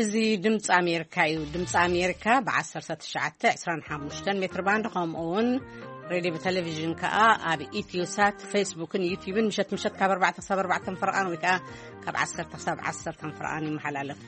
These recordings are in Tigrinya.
زي دمت أمريكا دمت أمريكا ب1925 متر باند قامون راديو بتلفزيون كا أبي إثيوسات فيسبوك يوتيوب مشت كاب 4 فرقان وكا كاب 10 فرقان محلالف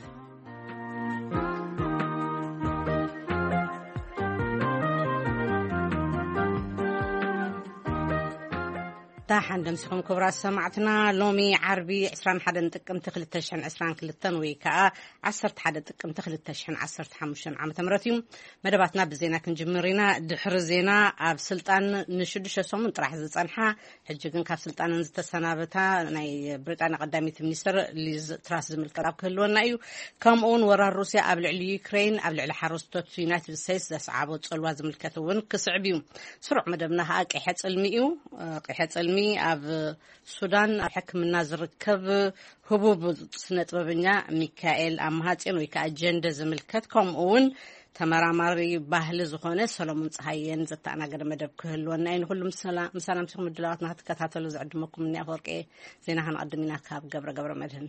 تاحن دمسكم كبرى سمعتنا لومي عربي 21 تقم تخل التشحن 22 ويكا 10 حد تقم تخل التشحن 15 عام تمرتيم مدباتنا بزينا كنجمرينا دحر زينا اب سلطان نشدش سومن طرح زصنحا حجكن كاب سلطان زتسنابتا ناي بريطانيا قداميت منستر ليز تراس زملكاب كلونا ايو كامون ورا روسيا اب العلي يوكرين اب العلي حروستوت يونايتد ستيتس دسعابو صلوا زملكتون كسعبيو سرع مدبنا قيحه صلميو قيحه صلمي أب السودان حكمنا زركب هبوب سنطببنيا ميكائيل أمهاتين ويكا أجندة زملكتكم أون تمرامري باهل زخونه سلامون صحيين زتانا قد مدب كهلونا إن كل مسلام سيكم الدلواتنا هتكتاتلو زعدمكم مني أفورك زينا هنقدمنا كاب قبر مدهن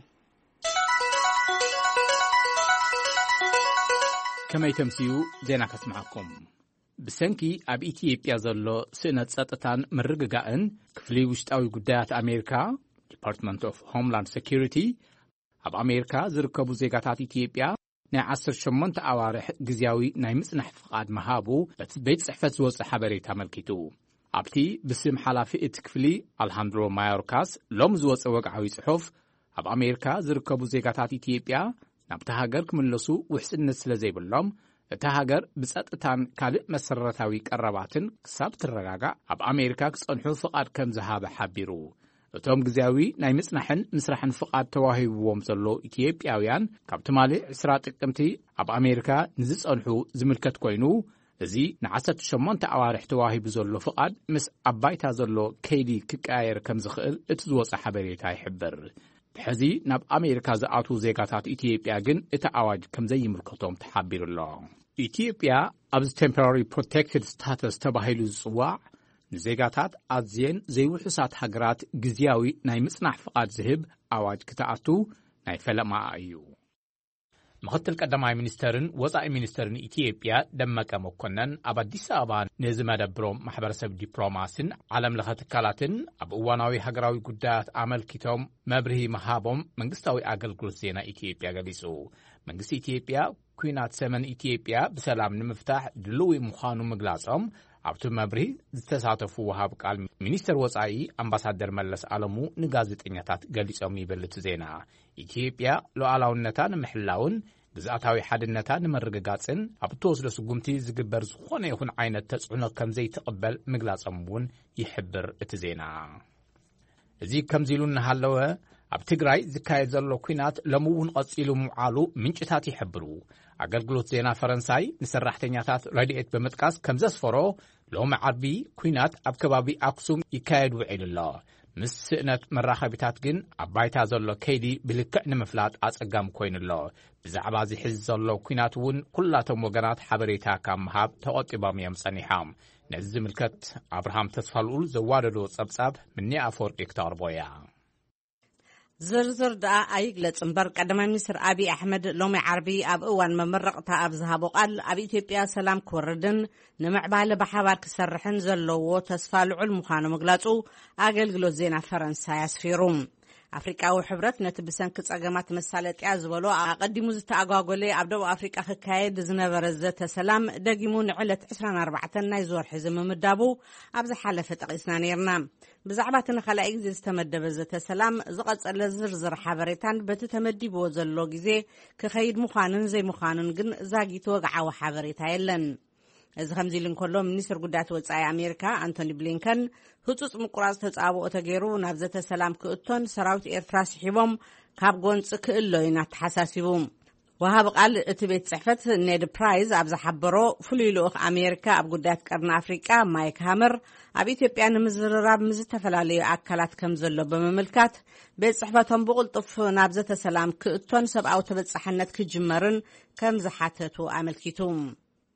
كما يتمسيو زينا كسمعكم بسنكي أب إثيوبيا زلو سنة ساتتان مرققاً كفلي وشتاوي قدايات أمريكا Department of Homeland Security أب أمريكا زركبو زيغاتات إثيوبيا ناي 18 أوارح جزياوي ناي مسنح فقاد مهابو بيت صحفة زوز حبريتا ملكيتو أبتي بسم حلافي إتكفلي الهاندرو مايوركاس لوم زوز وقعوي صحف أب أمريكا زركبو زيغاتات إثيوبيا نابتهاجر كملسو وحسن نسل زي باللوم تهاجر بساتتان كالئ مسرتاوي قرباتن كساب ترغاغا اب امريكا كصنحو فقاد كم زهاب حبيرو اتوم غزياوي ناي مصنحن مسرحن فقاد تواهيبوم زلو إثيوبياويان كاب تمالي 10 ጥቅምቲ اب امريكا نزصنحو زملكت كوينو ازي نعست شمونت اوارح تواهيب زلو فقاد مس ابايتا زلو كيدي كقاير كم زخل اتزوص حبريتا يحبر بحزي ناب امريكا زاتو زيغاتات إثيوبيا جن اتا اواج كم زي ملكتهم تحبير الله إثيوبيا أبز temporary protected status تباهيلو زواع نزيغاتات أزين زي وحسات حقرات جزياوي ناي مصنح فقاد زهب أواج كتاعتو ناي فلما أيو مختل قدماي منسترن وزاي منسترن إثيوبيا دمك مكونن أباديس أبان نزم دبروم محبرسب دبلوماسن عالم لغتكالاتن أبواناوي حقراوي قدات عمل كتوم مبرهي مهابوم منقستاوي أقل قلسينا إثيوبيا قليسو منقست إثيوبيا كوينات سمن إثيوبيا بسلام نمفتاح دلوي مخانو مقلاسهم عبتو مبري زتساتفو وهاب قال منستر وصاي امباسادر ملس علمو نغازطنياتات غليصوم يبلت زينا إثيوبيا لوعلاونتا نمحلاون ግዛታዊ ሓድነታ ንመረጋጋጽን ኣብቶስ ለስጉምቲ ዝግበር ዝኾነ ይኹን ዓይነት ተጽዕኖ ከም ዘይተቀበል ምግላጽምውን ይሕብር እቲ ዜና እዚ ከምዚሉን ሃለወ ኣብ ትግራይ ዝካየድ ዘሎ ኩናት ለምውን ቀጺሉ ሙዓሉ ምንጭታት ይሕብሩ አገልግሎት ዜና ፈረንሳይ ንሰራሕተኛታት ረድኤት በመጥቃስ ከም ዘስፈሮ ሎም ዓርቢ ኩናት ኣብ ከባቢ አክሱም ይካየድ ውዒልሎ ምስ ስእነት መራኸቢታት ግን ኣባይታ ዘሎ ከይዲ ብልክዕ ንምፍላጥ ኣጸጋም ኮይኑሎ ብዛዕባ ዝሕዝ ዘሎ ኩናት እውን ኩላቶም ወገናት ሓበሬታ ካብ ምሃብ ተቆጢቦም እዮም ጸኒሖም ነዚ ዝምልከት አብርሃም ተስፋልኡል ዘዋደዶ ጸብጻብ ምኒ ኣፈወርቂ ክተቕርቦያ زرزر دا أيقلت امبر قدما مصر أبي أحمد لومي عربي أب أوان ممرقتا أب زهابو قال أبي إثيوبيا سلام كوردن نمع باله بحوار كسرحن زلو تسفالو المخانو مقلاتو أقل زينا فرنسا يسفيروم أفريقيا وحبرت نتبسان كتصاقمات مسالة يازولو أقدمو زتاقاقولي أبدو أفريقيا خكايد زنبر الزت سلام داقيمون علة 24 نايزور حزم مدابو أبز حالة تقيسنا نيرنا بزعباتنا خلائق زي استمدب الزت سلام زقص الزرزر حبريتان بتتمدب وزلو جزي كخيد مخانن زي مخانن قن زاقي توقع وحبريتا يلن إذا خمزيلن كلهم منيسر قدات وصاي أمريكا أنتوني بلينكن هتوس مقراز تتصابو أتغيرو نابزة سلام كأتون سراوت إرتراس حيبهم كابقونس كإلو ينات حساسيبهم وهاب قال اتبيت صحفت نيد برايز أبز حبرو فليلو أخ أمريكا أب قدات قرن أفريقيا مايك هامر أب إثيوبيا نمزرراب مزتفلالي أكلات كمزلو بمملكات بيت صحفتهم بقلطف نابزة سلام كأتون سبعو تبت صحنت كجمرن كمزحاتتو أملكيتوم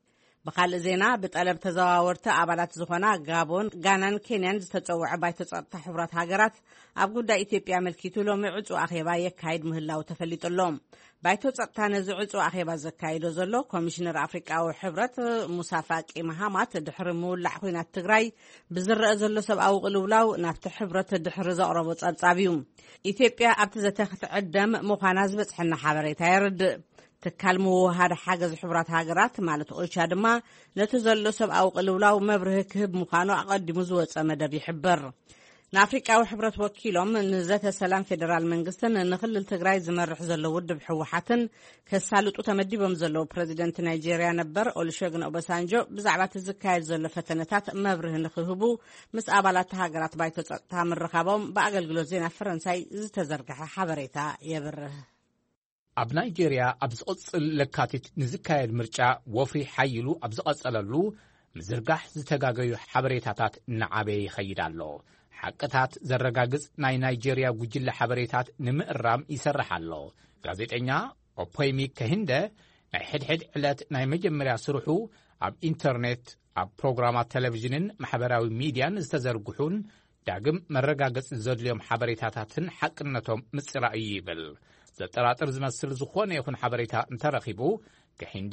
بخال زينا بطلب تزواورت أبالات زخونا غابون غانان كينيان زتطوع بايتو صدتا حبرات هاجرات ኣብ ጉዳይ ኢትዮጵያ መልኪቱ ሎሚ ዕጹ ኣኼባ የካይድ ምህላው ተፈሊጡሎም ባይቶ ጸጥታ ነዚ ዕጹ ኣኼባ ዘካይዶ ዘሎ ኮሚሽነር ኣፍሪቃዊ ሕብረት ሙሳ ፋቂ መሃማት ድሕሪ ምውላዕ ኩናት ትግራይ ብዝረአ ዘሎ ሰብኣዊ ቅልውላው ናብቲ ሕብረት ድሕሪ ዘቕረቦ ጸብጻብ እዩ ኢትዮጵያ ኣብቲ ዘተኽትዕደም ምዃና ዝበፅሐና ሓበሬታ የርድእ ትካል ምውሃድ ሓገዝ ሕብራት ሃገራት ማለት ኦቻ ድማ ነቲ ዘሎ ሰብኣዊ ቅልውላው መብርህ ክህብ ምዃኑ ኣቐዲሙ ዝወፀ መደብ ይሕበር نافريقاዊ ሕብረት ወኪሎም ንዘተ ሰላም ፌደራል መንግስትን ንክልል ትግራይ ዝመርሕ ዘሎ ውድብ ሕወሓትን ከሳልጡ ተመዲቦም ዘሎ ፕሬዝደንት ናይጄሪያ ነበር ኦሉሴጉን ኦባሳንጆ ብዛዕባ ዝካየድ ዘሎ ፈተነታት መብርህ ንክህቡ ምስ ኣባላት ሃገራት ባይቶ ጸጥታ ምርኻቦም በአገልግሎት ዜና ፈረንሳይ ዝተዘርግሐ ሓበሬታ የብርህ ኣብ ናይጄሪያ ኣብ ዝቕጽል ለካቲት ንዝካየድ ምርጫ ወፍሪ ሓይሉ ኣብ ዝቐጸለሉ ምዝርጋሕ ዝተጋገዩ ሓበሬታታት ንዓበየ ይኸይድ ኣሎ حقታት ዘረጋግጽ ናይ ናይጄሪያ ጉጅለ ሓበሬታት ንምእራም ይሰርሕ ኣሎ ጋዜጠኛ ኦፖይሚ ከሂንደ ናይ ሕድሕድ ዕለት ናይ መጀመርያ ስርሑ ኣብ ኢንተርኔት ኣብ ፕሮግራማት ቴሌቪዥንን ማሕበራዊ ሚድያን ዝተዘርግሑን ዳግም መረጋገጽ ዘድልዮም ሓበሬታታትን ሓቅነቶም ምጽራእ ይብል ዘጠራጥር ዝመስል ዝኾነ ይኹን ሓበሬታ እንተረኺቡ ከሂንዲ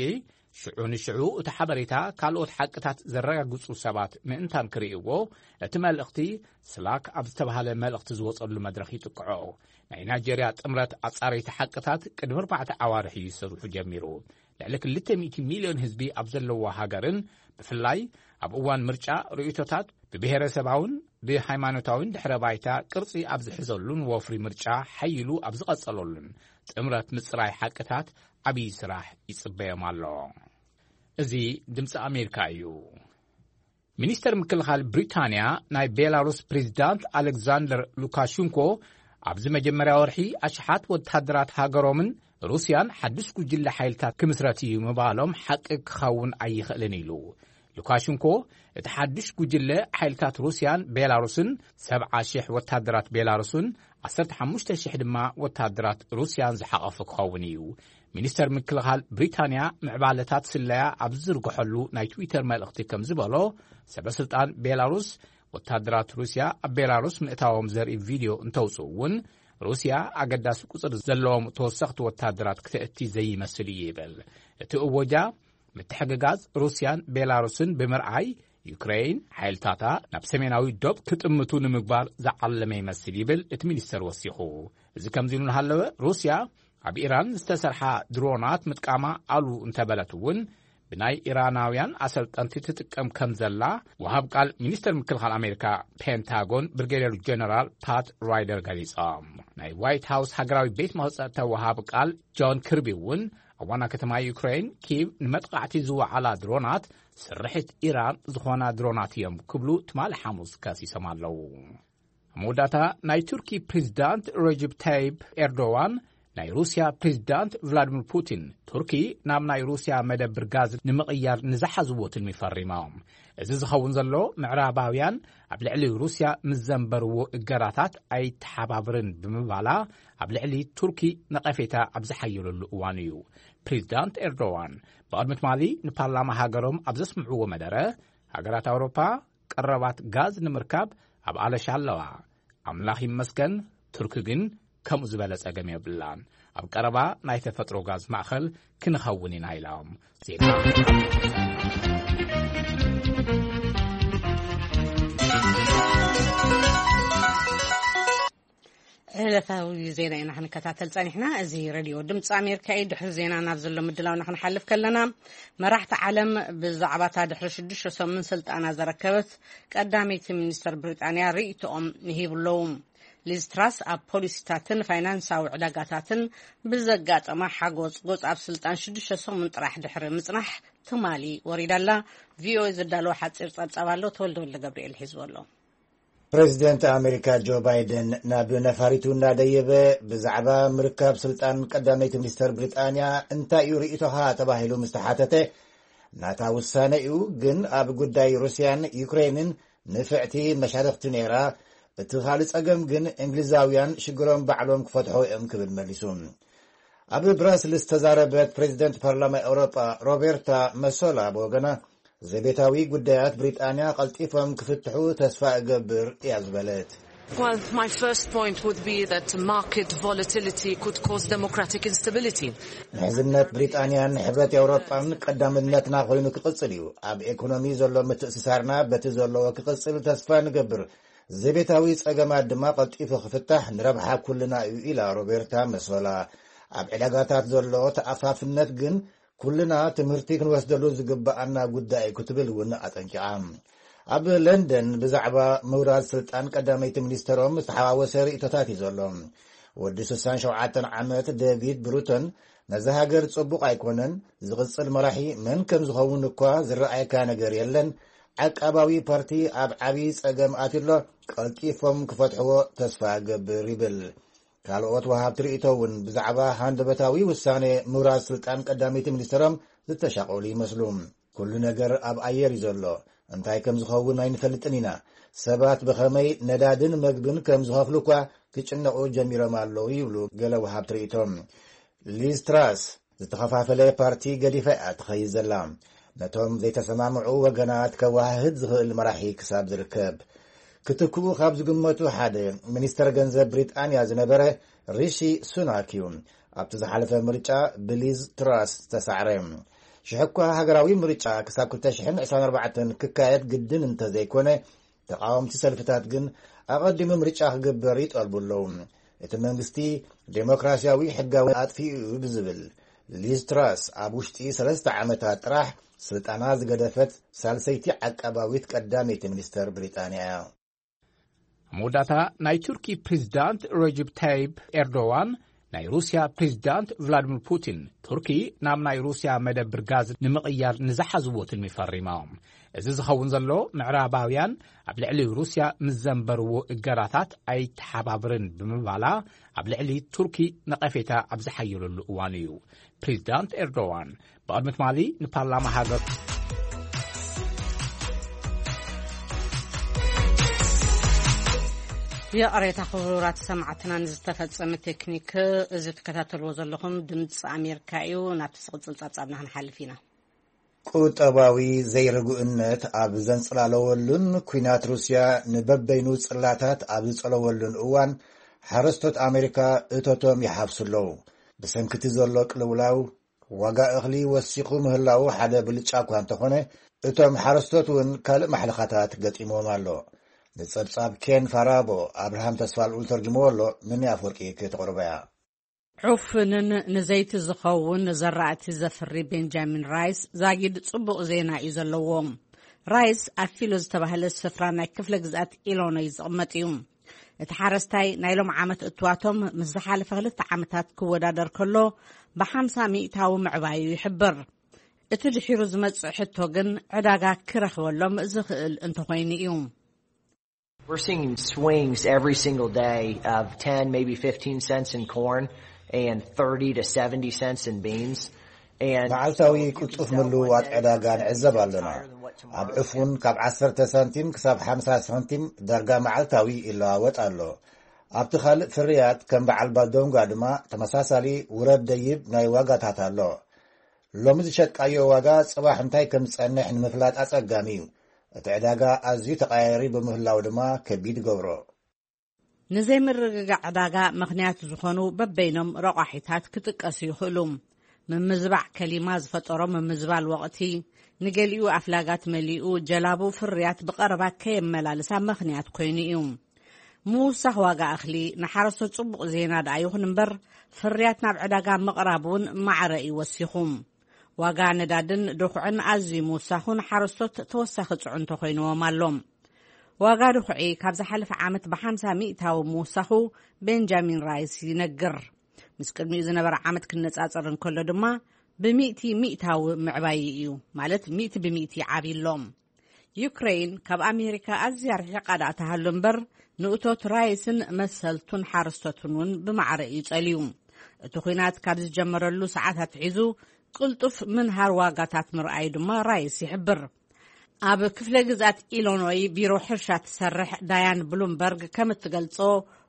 ሽዑ እቲ ሓበሬታ ካልኦት ሓቅታት ዘረጋግጹ ሰባት ምእንታን ክርእይዎ እቲ መልእኽቲ ስላክ ኣብ ዝተባሃለ መልእኽቲ ዝወጸሉ መድረኽ ይጥቅዖ ናይ ናይጄሪያ ጥምረት ኣጻረይቲ ሓቅታት ቅድሚ 4 ኣዋርሒ ይሰርሑ ጀሚሩ ልዕሊ 200 ሚልዮን ህዝቢ ኣብ ዘለዎ ሃገርን ብፍላይ ኣብ እዋን ምርጫ ርእይቶታት ብብሔረሰባውን ብሃይማኖታውን ድሕረ ባይታ ቅርጺ ኣብ ዝሕዘሉን ወፍሪ ምርጫ ሓይሉ ኣብ ዝቐጸለሉን ጥምረት ምጽራይ ሓቅታት ዓብይ ስራሕ ይጽበዮም ኣሎ እዚ ድምፂ ኣሜሪካ እዩ ሚኒስተር ምክልኻል ብሪታንያ ናይ ቤላሩስ ፕሬዝዳንት ኣሌክዛንደር ሉካሸንኮ ኣብዚ መጀመርያ ወርሒ ኣሽሓት ወተሃደራት ሃገሮምን ሩስያን ሓድሽ ጉጅለ ሓይልታት ክምስረት እዩ ምባሎም ሓቂ ክኸውን ኣይኽእልን ኢሉ ሉካሸንኮ እቲ ሓድሽ ጉጅለ ሓይልታት ሩስያን ቤላሩስን 70,000 ወተሃደራት ቤላሩስን 15,000 ድማ ወተሃደራት ሩስያን ዝሓቐፈ ክኸውን እዩ ሚኒስተር ምክልኻል ብሪታንያ ምዕባለታት ስለያ ኣብ ዝዝርግሐሉ ናይ ትዊተር መልእኽቲ ከም ዝበሎ ሰበስልጣን ቤላሩስ ወተሃደራት ሩስያ ኣብ ቤላሩስ ምእታዎም ዘርኢ ቪድዮ እንተውፅኡ እውን ሩስያ ኣገዳሲ ቁፅር ዘለዎም ተወሰኽቲ ወተሃደራት ክትእቲ ዘይመስል ይብል እቲ እወጃ ምትሕግጋዝ ሩስያን ቤላሩስን ብምርኣይ ዩክሬን ሓይልታታ ናብ ሰሜናዊ ዶብ ክጥምቱ ንምግባር ዝዓለመ ይመስል ይብል እቲ ሚኒስተር ወሲኹ እዚ ከምዚ ንሃለወ ሩስያ ኣብ ኢራን ዝተሰርሐ ድሮናት ምጥቃማ ኣሉ እንተበለት እውን ብናይ ኢራናውያን ኣሰልጠንቲ ትጥቀም ከም ዘላ ወሃብ ቃል ሚኒስተር ምክልኻል ኣሜሪካ ፔንታጎን ብርጌዴር ጀነራል ፓት ራይደር ገሊጾም ናይ ዋይት ሃውስ ሃገራዊ ቤት መወጻእታ ወሃብ ቃል ጆን ክርቢ እውን ኣብ ዋና ከተማ ዩክሬን ኪቭ ንመጥቃዕቲ ዝወዓላ ድሮናት ስርሒት ኢራን ዝኾና ድሮናት እዮም ክብሉ ትማል ሐሙስ ከሲሶም ኣለዉ መወዳእታ ናይ ቱርኪ ፕሬዝዳንት ረጀብ ታይብ ኤርዶዋን ናይ ሩስያ ፕሬዝዳንት ቭላድሚር ፑቲን ቱርኪ ናብ ናይ ሩስያ መደብር ጋዝ ንምቕያር ንዝሓዝዎ ትልሚ ፈሪሞም እዚ ዝኸውን ዘሎ ምዕራባውያን ኣብ ልዕሊ ሩስያ ምዘንበርዎ እገራታት ኣይተሓባብርን ብምባላ ኣብ ልዕሊ ቱርኪ ነቐፌታ ኣብ ዝሓየለሉ እዋን እዩ ፕሬዝዳንት ኤርዶዋን ብቅድሚ ትማሊ ንፓርላማ ሃገሮም ኣብ ዘስምዕዎ መደረ ሃገራት ኣውሮፓ ቀረባት ጋዝ ንምርካብ ኣብ ኣለሻ ኣለዋ ኣምላኽ ይመስገን ቱርኪ ግን ከምኡ ዝበለ ጸገም የብላን ኣብ ቀረባ ናይ ተፈጥሮ ጋዝ ማእኸል ክንኸውን ኢና ኢሎም ዜና ዕለታዊ ዜና ኢና ክንከታተል ጸኒሕና እዚ ሬድዮ ድምፂ ኣሜሪካ እዩ ድሕሪ ዜና ናብ ዘሎ ምድላውና ክንሓልፍ ከለና መራሕቲ ዓለም ብዛዕባታ ድሕሪ 6 ስልጣና ዘረከበት ቀዳመይቲ ሚኒስተር ብሪጣንያ ርእይቶኦም ይሂብለዎም ሊዝ ትራስ ኣብ ፖሊሲታትን ፋይናንሳዊ ዕዳጋታትን ብዘጋጠማ ሓጎስ ጎጽ ኣብ ስልጣን 6 ጥራሕ ድሕሪ ምጽናሕ ትማሊ ወሪዳላ ቪኦኤ ዝዳለወ ሓፂር ጸብጻብ ኣሎ ተወልደ ገብርኤል ሒዝበሎ ፕሬዚደንት ኣሜሪካ ጆ ባይደን ናብ ነፋሪቱ እናደየበ ብዛዕባ ምርካብ ስልጣን ቀዳመይቲ ሚኒስተር ብሪጣንያ እንታይ እዩ ርእይቶኻ ተባሂሉ ምስተሓተተ ናታ ውሳነ እዩ ግን ኣብ ጉዳይ ሩስያን ዩክሬንን ንፍዕቲ መሻርክቲ ነይራ እቲ ካልእ ጸገም ግን እንግሊዛውያን ሽግሮም ባዕሎም ክፈትሑ እዮም ክብል መሊሱ ኣብ ብራስልስ ተዛረበት ፕሬዚደንት ፓርላማ ኤውሮጳ ሮቤርታ መሶላ በወገና ዘቤታዊ ጉዳያት ብሪጣንያ ቀልጢፎም ክፍትሑ ተስፋ እገብር እያ ዝበለት። Well, my first point would be that market volatility could cause democratic instability. ንሕዝነት ብሪጣንያን ሕብረት ኤውሮጳን ቀዳምነትና ኮይኑ ክቅጽል እዩ። ኣብ ኢኮኖሚ ዘሎ ምትእስሳርና በቲ ዘለዎ ክቅጽል ተስፋ ንገብር። ዘቤታዊ ጸገማት ድማ ቀልጢፉ ክፍታሕ ንረብሓ ኩልና እዩ ኢላ ሮቤርታ መሶላ። ኣብ ዕዳጋታት ዘሎ ተኣፋፍነት ግን ኩልና ትምህርቲ ክንወስደሉ ዝግባአና ጉዳይ ክትብል እውን ኣጠንቂዓ። ኣብ ለንደን ብዛዕባ ምውራድ ስልጣን ቀዳመይቲ ሚኒስተሮም ዝተሓዋወሰ ርእቶታት እዩ ዘሎ። ወዲ 67 ዓመት ዴቪድ ብሩተን ነዚ ሃገር ጽቡቕ ኣይኮነን፣ ዝቕጽል መራሒ መን ከም ዝኸውን እኳ ዝረኣየካ ነገር የለን፣ ዓቃባዊ ፓርቲ ኣብ ዓብዪ ጸገም ኣትሎ ቀልጢፎም ክፈትሕዎ ተስፋ ገብር ይብል። ካልኦት ወሃብቲ ርእቶ እውን ብዛዕባ ሃንደበታዊ ውሳኔ ምውራድ ስልጣን ቀዳመይቲ ሚኒስተሮም ዝተሻቐሉ ይመስሉ። ኩሉ ነገር ኣብ ኣየር እዩ ዘሎ፣ እንታይ ከም ዝኸውን ኣይንፈልጥን ኢና። ሰባት ብኸመይ ነዳድን መግብን ከም ዝኸፍሉ እኳ ክጭነቑ ጀሚሮም ኣለዉ ይብሉ ገለ ወሃብቲ ርእቶም። ሊዝ ትራስ ዝተኸፋፈለ ፓርቲ ገዲፋ እያ ትኸይድ ዘላ፣ ነቶም ዘይተሰማምዑ ወገናት ከዋህድ ዝኽእል መራሒ ክሳብ ዝርከብ። ክትክኡ ካብ ዝግመቱ ሓደ ሚኒስተር ገንዘብ ብሪጣንያ ዝነበረ ሪሺ ሱናክ እዩ። ኣብቲ ዝሓለፈ ምርጫ ብሊዝ ትራስ ዝተሳዕረ። ሽሕኳ ሃገራዊ ምርጫ ክሳብ 2024 ክካየድ ግድን እንተዘይኮነ ተቃወምቲ ሰልፍታት ግን ኣቐዲሙ ምርጫ ክግበር ይጠልቡ ኣለዉ። እቲ መንግስቲ ዴሞክራሲያዊ ሕጋዊ ኣጥፊኡ ብዝብል ሊዝ ትራስ ኣብ ውሽጢ 3 ዓመታት ጥራሕ ስልጣና ዝገደፈት ሳልሰይቲ ዓቀባዊት ቀዳመይቲ ሚኒስተር ብሪጣንያ እያ። መወዳእታ ናይ ቱርኪ ፕሬዚዳንት ረጀብ ታይብ ኤርዶዋን ናይ ሩስያ ፕሬዚዳንት ቭላድሚር ፑቲን ቱርኪ ናብ ናይ ሩስያ መደብር ጋዝ ንምቕያር ንዝሓዝዎ ትልሚ ፈሪሞም። እዚ ዝኸውን ዘሎ ምዕራባውያን ኣብ ልዕሊ ሩስያ ምስ ዘንበርዎ እገራታት ኣይተሓባብርን ብምባላ ኣብ ልዕሊ ቱርኪ ነቐፌታ ኣብ ዝሓየለሉ እዋን እዩ። ፕሬዚዳንት ኤርዶዋን ብቅድሚ ትማሊ ንፓርላማ ሃገር የቀሬታ ክቡራት ሰማዕትና ንዝተፈጸመ ቴክኒክ እዚ ተከታተልዎ ዘለኹም ድምፂ ኣሜሪካ እዩ። ናብቲ ስቕፅል ጻጻብና ክንሓልፍ ኢና። ቁጠባዊ ዘይርጉእነት ኣብ ዘንጽላለወሉን ኩናት ሩስያ ንበበይኑ ጽላታት ኣብ ዝጸለወሉን እዋን ሓረስቶት ኣሜሪካ እቶቶም ይሓብሱ ኣለዉ። ብሰንኪቲ ዘሎ ቅልውላው ዋጋ እኽሊ ወሲኹ ምህላው ሓደ ብልጫ እኳ እንተኾነ እቶም ሓረስቶት እውን ካልእ ማሕለኻታት ገጢሞም ኣሎ። ንጸብጻብ ኬን ፋራቦ ኣብርሃም ተስፋልኡል ተርጊሞ ኣሎ። ምን ኣፈወርቂ ከተቕርበያ ዑፍንን ንዘይቲ ዝኸውን ዘራእቲ ዘፍሪ ቤንጃሚን ራይስ ዛጊድ ጽቡቕ ዜና እዩ ዘለዎም። ራይስ ኣብ ፊሎ ዝተባህለ ስፍራ ናይ ክፍለ ግዝኣት ኢሎኖይ ዝቕመጥ እዩ። እቲ ሓረስታይ ናይ ሎም ዓመት እትዋቶም ምስ ዝሓለፈ 2 ዓመታት ክወዳደር ከሎ ብ50 ሚእታዊ ምዕባዩ ይሕብር። እቲ ድሒሩ ዝመጽእ ሕቶ ግን ዕዳጋ ክረኽበሎም ዝኽእል እንተኾይኑ እዩ። We're seeing swings every single day of 10, maybe 15 cents in corn and 30 to 70 cents in beans. መዓልታዊ ቅጡፍ ምልውዋጥ ዕዳጋ ንዕዘብ ኣለና። ኣብ ዕፉን ካብ 10 ሳንቲም ክሳብ 50 ሳንቲም ዳርጋ መዓልታዊ ይለዋወጥ ኣሎ። ኣብቲ ካልእ ፍርያት ከም በዓል ባዶንጓ ድማ ተመሳሳሊ ውረድ ደይብ ናይ ዋጋታት ኣሎ። ሎሚ ዝሸጥቃዮ ዋጋ ጽባሕ እንታይ ከም ዝጸንሕ ንምፍላጥ ኣጸጋሚ እዩ። እቲ ዕዳጋ ኣዝዩ ተቐያየሪ ብምህላው ድማ ከቢድ ገብሮ። ንዘይምርግጋዕ ዕዳጋ ምኽንያት ዝኾኑ በበይኖም ረቋሒታት ክጥቀሱ ይኽእሉ። ምምዝባዕ ከሊማ ዝፈጠሮ ምምዝባል ወቕቲ ንገሊኡ ኣፍላጋት መሊኡ ጀላቡ ፍርያት ብቐረባ ከየመላልሳ ምኽንያት ኮይኑ እዩ። ምውሳኽ ዋጋ እኽሊ ንሓረስቶት ጽቡቕ ዜና ደኣ ይኹን እምበር ፍርያት ናብ ዕዳጋ ምቕራቡን ማዕረ ይወሲኹ። ዋጋ ነዳድን ድኹዕን ኣዝዩ ምውሳኹን ሓረስቶት ተወሳኺ ጽዑንቶ ኮይንዎም ኣሎም። ዋጋ ድኹዒ ካብ ዝሓለፈ ዓመት ብ50 ሚእታዊ ምውሳኹ ቤንጃሚን ራይስ ይነግር። ምስ ቅድሚኡ ዝነበረ ዓመት ክነጻጸር እንከሎ ድማ ብ100 ሚእታዊ ምዕባይ እዩ። ማለት 100 ብ100 ዓብይሎም። ዩክሬን ካብ ኣሜሪካ ኣዝያ ርሒቓ ዳኣ ተሃሉ እምበር ንእቶት ራይስን መሰልቱን ሓረስቶትን እውን ብማዕረ ይጸልዩ። እቲ ኩናት ካብ ዝጀመረሉ ሰዓታት ሒዙ ቅልጡፍ ምንሃር ዋጋታት ምርኣይ ድማ ራይስ ይሕብር። ኣብ ክፍለ ግዝኣት ኢሎኖይ ቢሮ ሕርሻ ትሰርሕ ዳያን ብሉምበርግ ከም እትገልጾ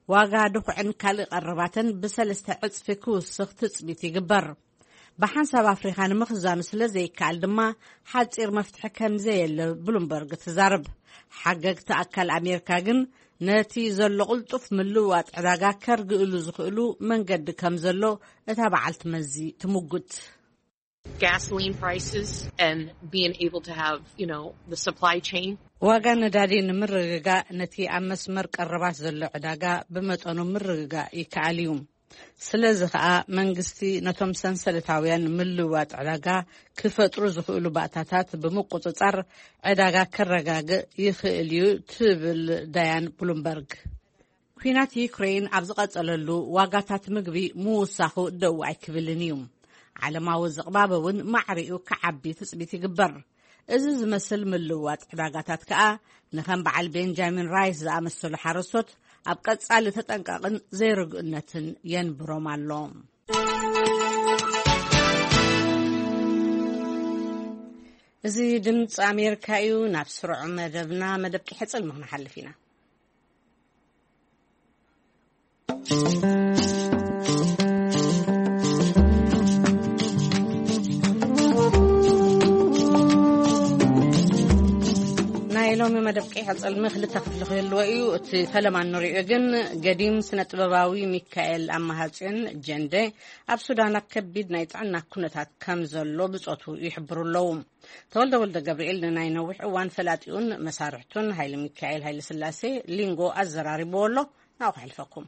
ዋጋ ድኩዕን ካልእ ቀረባትን ብሰለስተ ዕጽፊ ክውስኽ ትጽቢት ይግበር ብሓንሳብ ኣፍሪካ ንምኽዛኑ ስለ ዘይከኣል ድማ ሓፂር መፍትሒ ከም ዘየለ ብሉምበርግ ትዛርብ ሓገግቲ ኣካል ኣሜሪካ ግን ነቲ ዘሎ ቁልጡፍ ምልውዋጥ ዕዳጋ ከርግእሉ ዝኽእሉ መንገዲ ከም ዘሎ እታ በዓልቲ መዚ ትምጉት gasoline prices and being able to have, the supply chain. ዋጋ ነዳዲ ንምርግጋ ነቲ ኣብ መስመር ቀረባት ዘሎ ዕዳጋ ብመጠኑ ምርግጋ ይከኣል እዩ ስለዚ ከዓ መንግስቲ ነቶም ሰንሰለታውያን ምልውዋጥ ዕዳጋ ክፈጥሩ ዝኽእሉ ባእታታት ብምቁፅጻር ዕዳጋ ከረጋግእ ይኽእል እዩ ትብል ዳያን ብሉምበርግ ኩናት ዩክሬን ኣብ ዝቐጸለሉ ዋጋታት ምግቢ ምውሳኹ ደው ኣይክብልን እዩ ዓለማዊ ዝቕባበ እውን ማዕሪኡ ክዓቢ ትጽቢት ይግበር እዚ ዝመስል ምልውዋጥ ዕዳጋታት ከዓ ንኸም በዓል ቤንጃሚን ራይስ ዝኣመሰሉ ሓረስቶት ኣብ ቀጻሊ ተጠንቀቕን ዘይርግእነትን የንብሮም ኣሎ እዚ ድምፂ ኣሜሪካ እዩ ናብ ስሩዕ መደብና መደብ ክሕጽል ምኽንሓልፍ ኢና ሎሚ መደብ ክሕጽል ምኽልተ ክፍሊ ክህልዎ እዩ እቲ ፈለማ ንሪኦ ግን ገዲም ስነ-ጥበባዊ ሚካኤል ኣማሃጽን ጀንደ ኣብ ሱዳን ከቢድ ናይ ጥዕና ኩነታት ከም ዘሎ ብጾቱ ይሕብሩ ኣለዉ ተወልደ ወልደ ገብርኤል ንናይ ነዊሕ እዋን ፈላጢኡን መሳርሕቱን ሃይለ ሚካኤል ሃይለ ስላሴ ሊንጎ ኣዘራሪብዎ ኣሎ ናብኡ ክሕልፈኩም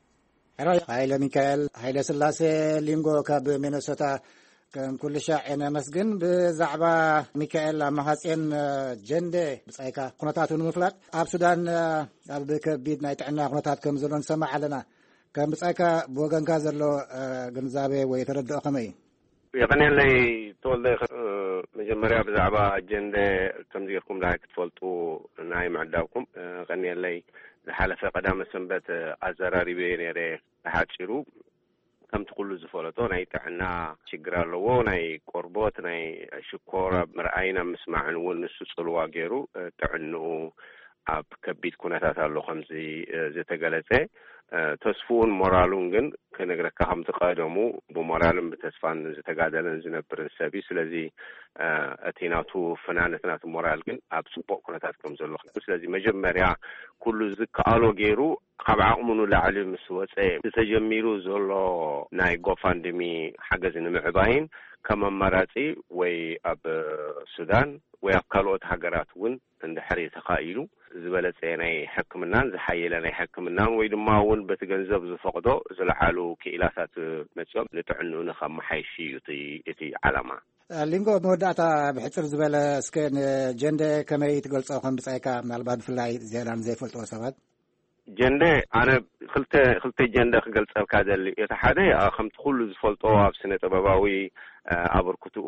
ሃይለ ሚካኤል ሃይለ ስላሴ ሊንጎ ካብ ሚነሶታ كم كل شيء أنا مسجن بزعبة ميكائيل مهاتين جندة بسايكا قناتاتون مفلات أب السودان أب كبيد نايت عنا قناتات كم زلون سمع لنا كم بسايكا بوغان كازر له جنزابه ويتردد أقمي يقني لي طول مجمرة بزعبة جندة كم زيكم لايك تفولتو نايم عداكم غني لي لحالة في قدام السنبت أزراري بيني هاتشرو كم تقولوا زفولتو ناي تعنا شجرة لو ناي قربات ناي شكورة مرأينا مسمعن ونسوس الواجرو تعنو أب كبيت كونات هالو خمسي زتجلسه تصفون مورالونجن كنقرأ كهم تقادمو بمورالم بتصفان زتجادلن زنبر السبيس الذي أتيناتو فنانتنا مورالجن أب سبوق كونات كم زلوا بس الذي مجمع كل ذك آلو جيرو خبع أمنو لعلم سوات تجميرو زلوا ناي غوفاندمي حجز نمعباين كما مراتي وي أب السودان ويقالوت حجرات ون عند حري تقايلو زبالة ناي حكمنا زحيلة ناي حكمنا ويدما ون بتجنزب زفقدو زلحالو كإلاسات متشوب نتعنو نخم حيشي يتي علامة لينغو موداتا بحثر زبالة سكن جندة كما يتقول صوخم بسايكا من الباب في الله زيران زي فلتو سواد جندة أنا خلت جندة قلت الكادر يتحدى خمت كل زفلتو أب سنة باباوي أبركتو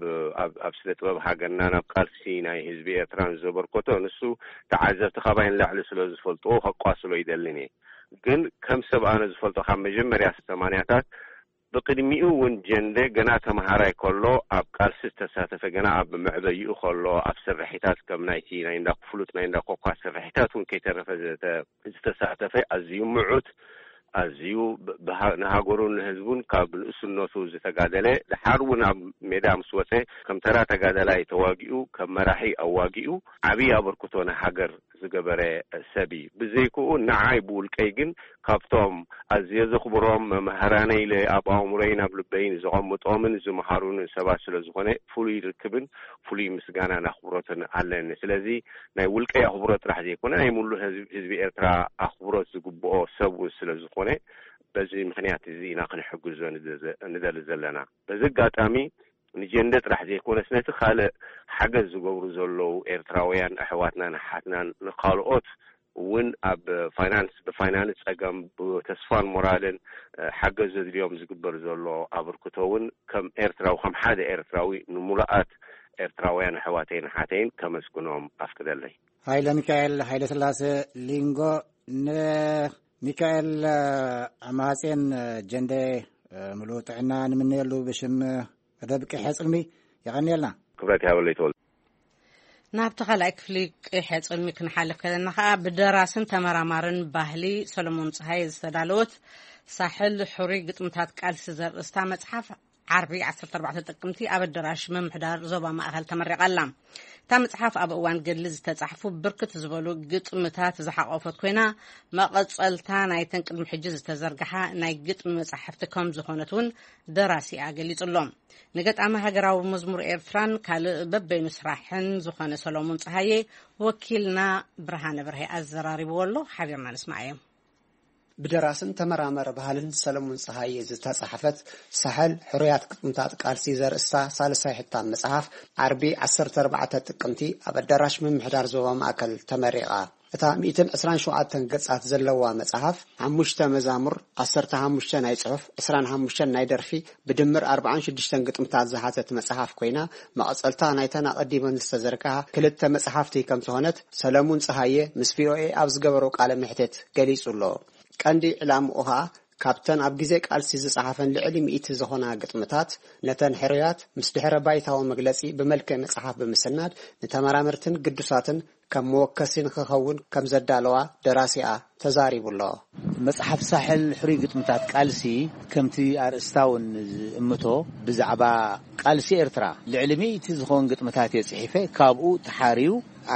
أب سنة باب حاجنا نبقالسينا هزبي ترانز بركتو نسو تعزف تخابين لعل سلو زفلتو خقاسلو يدلني جن كم سبعة زفلتو خم مجمع رئاسة ثمانيات بقدميو ون جندة جنات مهاراي كله أب قالسيس تساتف جنا أب معبيو كله أب سرحيتات كم نايتي نايندا فلوت نايندا قوقا سرحيتات ون كي ترفز تساتف أزيو معوت أزيو نهاجرون هزبون قبل السنوسو زتجادله لحرون ميدام سوته كم ترى تجادله يتواجئوا كم راحي أواجئوا عبي أبركتون حجر زجبرة سبي بزيكو نعيبول كيجن كابتوم أزيز خبرام مهراني لأبا عمرين قبل بين زعم مطامن زمهارون سباسل زخنة فلي ركبن فلي مسجانا نخبرتنا على النسلزي نقول كي أخبرت راح يكون نقول هزبي إرترا أخبرت زجبوا سبوا سلزخنة بزي مخنيات زينا خن حجزون ندل زلنا بزقات أمي نجندت راح يكون سنة خالق حجز زجور زلوا إرتراويان أحواتنا نحاتنا نقالوت وين أب فاينانس أجمع بتصفان مورالن حجز اليوم زجبر زلوا أبركتون كم إرتراو خم حدا إرتراوي نملاءات إرتراويان أحواتين حاتين كم سكنهم أفكر لي هاي لميكائيل هاي لسلاسة لينغو ميكائيل أماسين جندة ملوت عنان من يلو بشم ربك حصلمي يعني لنا كبرت هؤلاء تول نابت خلاك فليك إحس علمك نحلف كذا نخا بدراسة تمرمارن باهلي سلمون صهاي استدالوت ساحل حريق متات قال سزر استعمت حف عربي 14 تقمتي أبدراش ممحدار زوبا ما أهل تمرق اللام تمصحف أب أوان قلز تصحفوا بركة زبلو قطمتات زحقوفت كوينا ما قصلتا نايتن قدم حجز تزرقحا ناي قطم مصحفتكم زخونتون دراسي أقليت اللوم نقط أما هاقراو مزمور إيرتران كال ببين سراحن زخونة سلومون صهاي وكيلنا برهان برهي الزراري بولو حبيرنا نسمعيه بدراسن تمرامر بهالن سلمون صهاي زتصحفت سحل حريات قطمتات قالسي زرستا سالساي حتى مصحف عربي 14 تقمتي أبدراش من محدار زوبا ماكل تمريقا اتا 127 ገጻት ዘለዋ መጽሐፍ 5 መዛሙር 15 ናይ ጽሑፍ 25 ናይ ደርፊ ብድምር 46 ግጥምታት ዝሓዘት መጽሐፍ ኮይና መቐጸልታ ናይተና ቀዲመን ዝተዘርግሓ ክልተ መጽሐፍቲ ከም ዝኾነት ሰለሞን ፀሃየ ምስ ቪኦኤ ኣብ ዝገበሮ ቃለ ምሕተት ገሊጹሎ ቀንዲ ዕላምኡሃ ካፕተን ኣብ ግዜ ቃልሲ ዝጻሓፈን ልዕሊ 100 ዝኾና ግጥምታት ነተን ሕርያት ምስ ድሕረ ባይታዊ መግለጺ ብመልክዕ መጽሐፍ ብምስናድ ንተመራምርትን ቅዱሳትን كم موكسين خخون كم زدالوا دراسيا تزاريبولله مصحف ساحل حريقة متات قالسي كمتي أرستاون أمتو بزعبا قالسي إرترا لعلمي تزخون قطمتات يصحيفة كابو تحاريو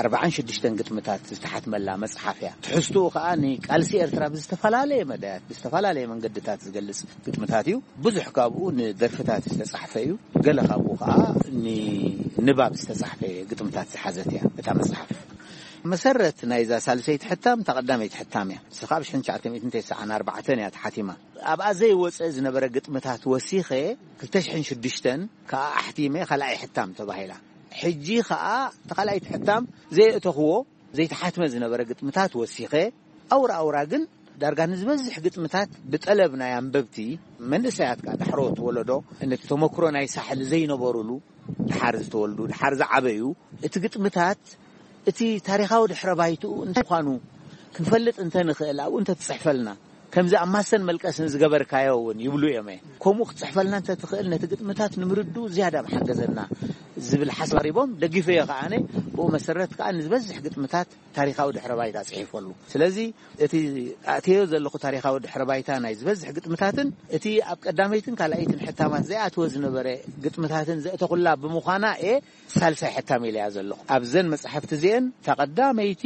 46 قطمتات تحت ملا مصحفيا تحسوا خاني قالسي إرترا بستفلالي مدات بستفلالي من قدتات تجلس قطمتاتيو بزح كابو درفتات تتصحفيو قال خابو خا ني نباب تتصحفي قطمتات حازتيا بتاع مصحف مسرت نايزا سالسيت حتام تقدمت حتاميا سخابش حنشعتم 294 يا حاتمه ابا زي وصز نبره قطمتات وسيخه كلتشحن شدشتن كاحتيمه خلاي حتام تباهيلا حجي خا تقلايت حتام زي اتخو زي تحاتمه زنبره قطمتات وسيخه اورا ግን ዳርጋ ንዝበዝሕ ግጥምታት ብጠለብና ያንበብቲ መንእሰያት ጋር ድሕሮት ወለዶ እንት ተመክሮ ናይ ሳሕል ዘይነበሩሉ ድሓር ዝተወልዱ ድሓር ዝዓበዩ እቲ ግጥምታት እቲ ታሪኻዊ ድሕረ ባይቱ እንተኳኑ ክንፈልጥ እንተ ንኽእል ኣብ እንተ ትጽሕፈልና ከምዚ ኣማሰን መልቀስን ዝገበርካዮውን ይብሉ የመ ከምኡ ክትጽሕፈልና እንተ ትኽእል ነቲ ግጥምታት ንምርዱ ዝያዳ ማሕገዘና ዝብል ሓሳሪቦም ደጊፈ ይኸኣነ ብኡ መሰረት ከዓ ንዝበዝሕ ግጥምታት ታሪኻዊ ድሕረ ባይታ ጽሒፈሉ ስለዚ እቲ ኣትዮ ዘለኹ ታሪኻዊ ድሕረ ባይታ ናይ ዝበዝሕ ግጥምታትን እቲ ኣብ ቀዳመይትን ካልኣይትን ሕታማት ዘይኣትዎ ዝነበረ ግጥምታትን ዘእተኹላ ብምዃና ሳልሳይ ሕታም ኢልያ ዘለኹ ኣብዘን መጽሓፍቲ እዚአን ተቐዳመይቲ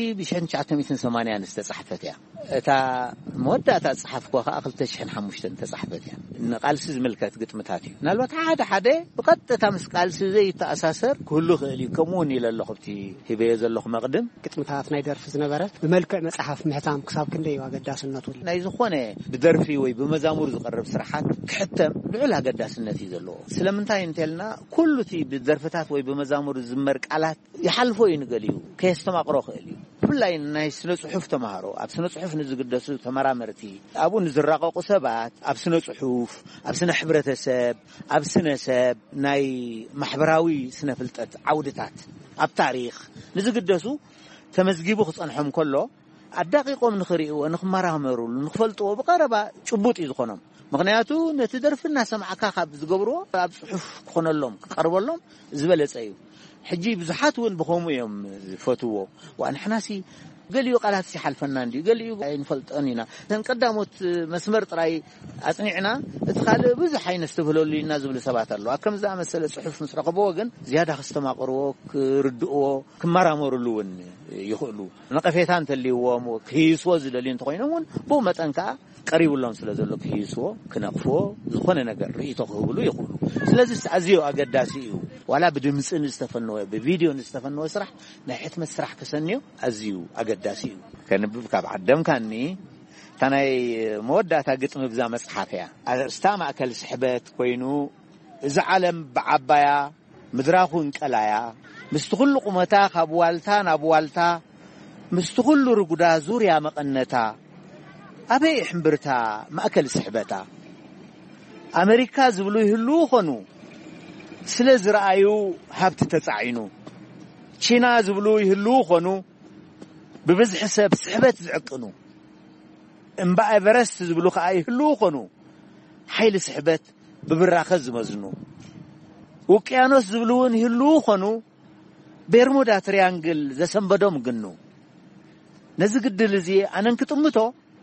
ብ1980 ዝተጻሕፈት እያ እታ መወዳእታ ጽሓፍኳ ከዓ 2005 ተጻሕፈት እያ ንቃልሲ ዝምልከት ግጥምታት እዩ ናልባት ሓደ ብቐጥታ ምስ ቃልሲ ዘይተኣሳሰር ኩሉ ክእል እዩ ከምኡውን ኢለ ኣለኹ እቲ ሂበየ ዘለኹ መቕድም ግጥምታት ናይ ደርፊ ዝነበረ ብመልክዕ መጽሓፍ ምሕታም ክሳብ ክንደይ ኣገዳስነቱ ናይ ዝኾነ ብደርፊ ወይ ብመዛሙር ዝቐርብ ስራሓት ክሕተም ልዑል ኣገዳስነት እዩ ዘለዎ ስለምንታይ እንተልና ኩሉ እቲ ብደርፍታት ወይ ብመዛሙር ዝመር ቃላት ይሓልፎ ይንገል እዩ ከየስተማቕሮ ክእል እዩ ብላይ ናይ ስነ ጽሑፍ ተማሃሮ ኣብ ስነ ጽሑፍ ንዝግደሱ ተመራመርቲ ኣብኡ ንዝራቀቁ ሰባት ኣብ ስነ ጽሑፍ ኣብ ስነ ሕብረተሰብ ኣብ ስነ ሰብ ናይ ማሕበራዊ ስነ ፍልጠት ዓውድታት ኣብ ታሪኽ ንዝግደሱ ተመዝጊቡ ክጸንሖም ከሎ ኣዳቂቆም ንኽሪኡ ንኽመራመሩሉ ንኽፈልጥዎ ብቀረባ ጭቡጥ እዩ ዝኾኖም ምክንያቱ ነቲ ደርፍና ሰማዓካ ካብ ዝገብርዎ ኣብ ጽሑፍ ክኾነሎም ክቀርበሎም ዝበለጸ እዩ ሕጂ ብዙሓት ውን ብኸምኡ እዮም ዝፈትዎ ወንሕናሲ ገሊዩ ቃላት ሲሓልፈና እንዲ ገሊዩ ይንፈልጠን ኢና ተንቀዳሞት መስመር ጥራይ ኣጽኒዕና እቲ ካልእ ብዙሕ ዓይነት ዝተብህለሉ ኢና ዝብል ሰባት ኣለዋ ከምዛ መሰለ ጽሑፍ ምስ ረኸብዎ ግን ዝያዳ ክስተማቕርዎ ክርድእዎ ክመራመሩሉ ውን ይኽእሉ ነቐፌታ እንተልይዎም ክሂስዎ ዝደልዩ እንተኾይኖም ውን ብኡ መጠን ከዓ ቀሪቡሎም ስለ ዘሎ ክሂስዎ ክነቕፍዎ ዝኾነ ነገር ርእይቶ ክህብሉ ይኽእሉ ስለዚ ኣዝዩ ኣገዳሲ እዩ ዋላ ብድምፅን ዝተፈነወ ብቪድዮ ዝተፈነወ ስራሕ ናይ ሕትመት ስራሕ ከሰንዮ ኣዝዩ ኣገዳሲ እዩ ከንብብ ካብ ዓደምካኒ ታናይ መወዳእታ ግጥም ብዛ መጽሓፍ እያ ኣርእስታ ማእከል ስሕበት ኮይኑ እዚ ዓለም ብዓባያ ምድራኹ እንቀላያ ምስቲ ኩሉ ቁመታ ካብ ዋልታ ናብ ዋልታ ምስቲ ኩሉ ርጉዳ ዙርያ መቐነታ ኣበይ ሕምብርታ ማእከል ስሕበታ ኣሜሪካ ዝብሉ ይህሉ ኾኑ ስለ ዝረአዩ ሃብቲ ተጻዒኑ ቺና ዝብሉ ይህሉ ኾኑ ብብዝሕ ሰብ ስሕበት ዝዕቅኑ እምባ ኤቨረስት ዝብሉ ከዓ ይህሉ ኾኑ ሓይሊ ስሕበት ብብራኸ ዝመዝኑ ውቅያኖስ ዝብሉውን ይህሉ ኾኑ ቤርሙዳ ትሪያንግል ዘሰንበዶም ግኑ ነዚ ግድል እዚ ኣነን ክጥምቶ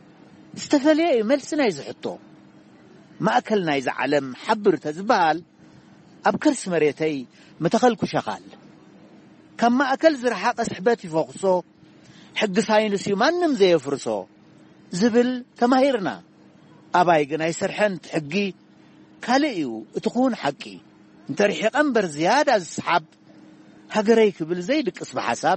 ዝተፈለየ መልስና ይዝሕቶ ማእከል ናይ ዓለም ሓብር ተዝባል ኣብ ከርስ መሬተይ መተኸልኩ ሸኻል ከም ማእከል ዝረሓቀ ስሕበት ይፈኽሶ ሕጊ ሳይንስ ማንም ዘየፍርሶ ዝብል ተማሂርና ኣባይ ግን ኣይሰርሐን ሕጊ ካልእዩ እትኹን ሓቂ እንተሪሕቀ እምበር ዝያዳ ዝስሓብ ሃገረይ ክብል ዘይድቅስ ብሓሳብ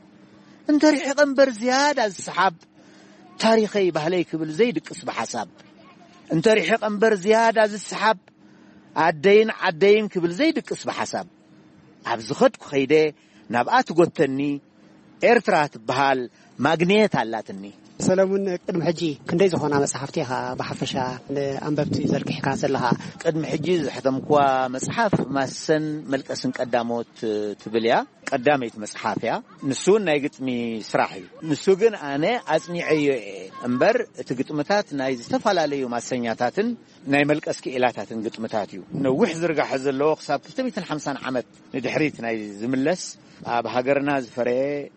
እንተሪሕቀ እምበር ዝያዳ ዝስሓብ ታሪኸይ ባህለይ ክብል ዘይድቅስ ብሓሳብ እንተሪሕቀ እምበር ዝያዳ ዝስሓብ ዓደይን ዓደይን ክብል ዘይድቅስ ብሓሳብ ኣብ ዝኸድኩ ኸይደ ናብኣ ትጎተኒ ኤርትራ ትበሃል ማግኔት ኣላትኒ ሰለሙን ቅድም ሕጂ ክንደይ ዝኾና መጽሓፍቲ ኢኻ ብሓፈሻ ንኣንበብቲ ዘርጊሕካ ዘለኻ ቅድም ሕጂ ዝሕተምኳ መጽሓፍ ማሰን መልቀስን ቀዳሞት ትብልያ ቀዳመይት መጽሓፍ እያ ንሱ ናይ ግጥሚ ስራሕ እዩ ንሱ ግን ኣነ ኣጽኒዐዮ እምበር እቲ ግጥምታት ናይ ዝተፈላለዩ ማሰኛታትን ናይ መልቀስ ክኢላታትን ግጥምታት እዩ ነዊሕ ዝርጋሕ ዘለዎ ክሳብ 250 ዓመት ንድሕሪት ናይ ዝምለስ ኣብ ሃገርና ዝፈረየ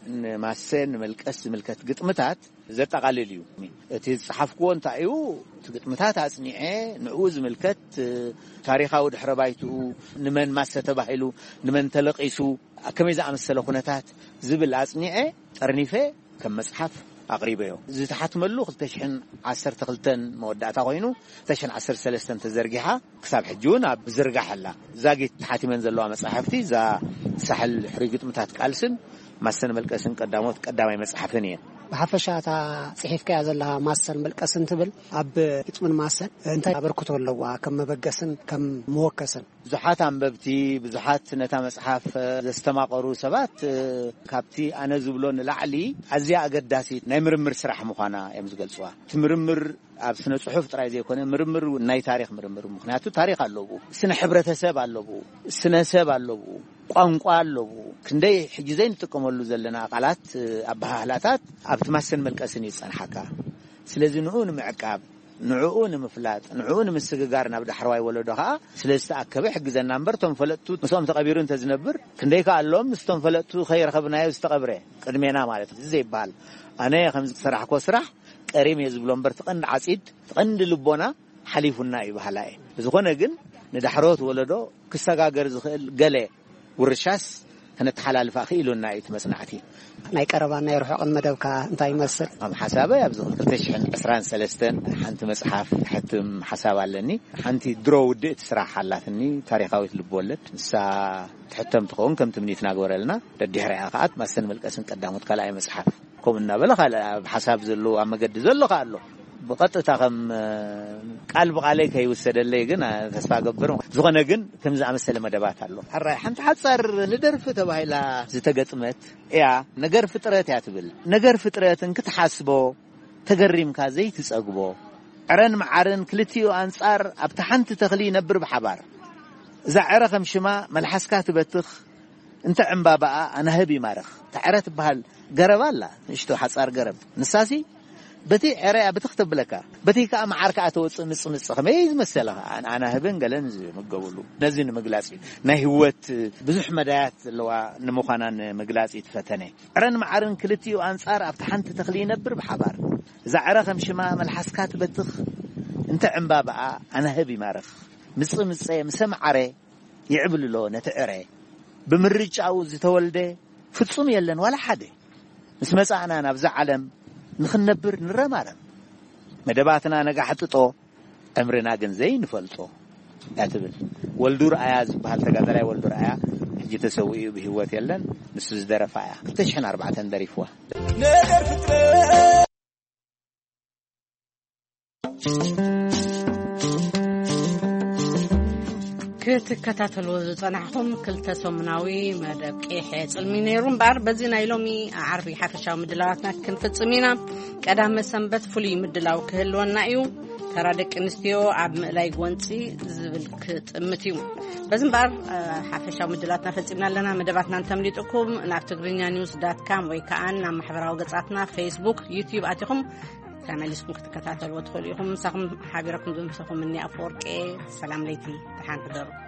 ማሰን መልቀስ ዝምልከት ግጥምታት ዘጠቃልል እዩ እቲ ጽሓፍክዎ እንታይ እዩ እቲ ግጥምታት ኣጽኒዐ ንዑ ዝምልከት ታሪኻዊ ድሕረ ባይትኡ ንመን ማሰ ተባሂሉ ንመን ተለቂሱ ከመይ ዝኣመሰለ ኩነታት ዝብል ኣጽኒዐ ጠርኒፈ ከም መጽሓፍ ኣቕሪበዮ ዝተሓትመሉ 2012 መወዳእታ ኮይኑ 2013 ተዘርጊሓ ክሳብ ሕጂ እውን ኣብ ዝርጋሕ ኣላ ዛጊት ተሓቲመን ዘለዋ መጽሓፍቲ ዛ ሳሕል ሕሩይ ግጥምታት ቃልስን ማሰን መልቀስን ቀዳሞት ቀዳማይ መጽሓፍን እየን ብሓፈሻ እታ ጽሒፍካያ ዘለኻ ማሰን መልቀስን ትብል ኣብ ግጥምን ማሰን እንታይ ኣበርክቶ ኣለዋ ከም መበገስን ከም መወከስን ብዙሓት አንበብቲ ብዙሓት ነታ መጽሓፍ ዘስተማቐሩ ሰባት ካብቲ ኣነ ዝብሎ ንላዕሊ ኣዝያ ኣገዳሲት ናይ ምርምር ስራሕ ምዃና እዮም ዝገልጽዋ እቲ ምርምር ኣብ ስነ ጽሑፍ ጥራይ ዘይኮነ ምርምር ናይ ታሪኽ ምርምር ምክንያቱ ታሪኽ ኣለዎ ስነ ሕብረተሰብ ኣለዎ ስነ ሰብ ኣለዎ ቋንቋ ኣለዎ ክንደይ ሕጂ ዘይንጥቀመሉ ዘለና ቃላት ኣባህላታት ኣብቲ ማሰን መልቀስን ይጸንሓካ ስለዚ ንዑ ንምዕቃብ ንዑ ንምፍላጥ ንዑ ንምስግጋር ናብ ዳሕርዋይ ወለዶኻ ስለዝተኣከበ ሕግዘና እምበር ቶም ፈለጥቱ ንሶም ተቐቢሩ እንተዝነብር ክንደይ ከኣሎም ንስቶም ፈለጥቱ ኸይረኸብናዮ ዝተቐብረ ቅድሜና ማለት እዩ ዘይበሃል ኣነ ከም ዝሰራሕኮ ስራሕ ቀሪም የዝብሎ እምበር ትቐንዲ ዓጺድ ትቐንዲ ልቦና ሓሊፉና ይበሃላ ዝኾነ ግን ንዳሕሮት ወለዶ ክሰጋገር ዝኽእል ገለ ውርሻስ ከነተሓላልፋ ክኢሉና እዩ ትመጽናዕቲ ናይ ቀረባን ናይ ርሑቕን መደብካ እንታይ ይመስል ኣብ ሓሳበይ ኣብ 2023 ሓንቲ መጽሓፍ ሕትም ሓሳብ ኣለኒ ሓንቲ ድሮ ውድእቲ ስራሕ ኣላትኒ ታሪኻዊት ልብወለድ ንሳ ትሕተም ትኸውን ከም ትምኒትና ግበረልና ደድሕሪኣ ከኣት ማሰን መልቀስን ቀዳሞት ካልኣይ መጽሓፍ ከምኡ እናበለ ኣብ ሓሳብ ዘሎ ኣብ መገዲ ዘለኻ ኣሎ بقطة خم قلب عليك يوسدلي ግን ተስፋ ገብር ዝኾነ ግን ከምዛ መሰለ መደባት ኣሎ حራይ ሓንቲ ሓጻር ንደርፍ ተባሂላ ዝተገጥመት ያ ነገር ፍጥረት ያትብል ነገር ፍጥረትን ክትሓስቦ ተገሪምካ ዘይትጸግቦ ዕረን መዓርን ክልቲኡ አንጻር ኣብታ ሓንቲ ተኽሊ ነብር በሓባር ዛዕረ ከምሽማ መልሐስካ ትበትኽ እንተ ዕምባባኣ ኣናህብ ይማርኽ ተዕረት በሃል ገረባላ ንሽቶ ሓጻር ገረብ ንሳሲ بتي عريا بتختبلكا بتي كأم عركة توص مص خميز مثلا أنا هبن قالن مقولو نزين مقلاسي نهوت بزح مدات لو نمخانا مقلاسي تفتني عرن معرن كلتي وأنصار أفتحنت تخلي نبر بحبار زعرة خمشما ملحسكات بتخ أنت عم بابا أنا هبي مارخ مص مسمع عري يعبل له نتعري بمرج أو زتولده فتصوم يلن ولا حدا مسمع أنا بزع علم نخنبر نرمارم مدباتنا نجحتطو أمرنا جنزي نفلطو أتبل والدور عياز بهالتقدر والدور عيا حجي تسوي بهوات يلن نسوز درفايا تشحن 4 دريفوا نقدر فكرة كتكتاتلو زصنعهم كلتا سمناوي مدب قيح صلمينيرون بار بزينا يلومي عربي حفشاو مدلاواتنا كنفصمينا قدام سنبت فلي مدلاو كهلونا ايو ترادق انستيو عب ملاي غونصي زبل كطمتيو بزن بار حفشاو مدلاواتنا فصمنا لنا مدباتنا تمليطكم naftigrinya.news.com ወይ ከአን ማህበራዊ ገጻትና ፌስቡክ ዩቲዩብ አትኹም تعملسكم كتكتاتلو تخليهم ساكم حابيركم دون ساكم مني أفورك سلام ليتي تحان حضر